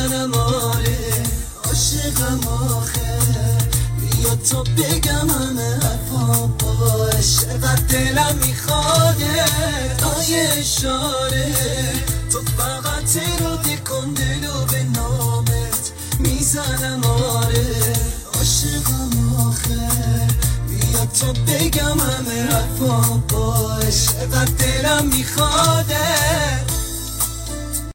میزنم آره عاشقم آخه بیا تا بگم همه حرفا باش چقدر دلم میخواده آیه اشاره تو فقط اراده کن دلو به نامت میزنم آره عاشقم آخه بیا تا بگم همه حرفا باش چقدر دلم میخواده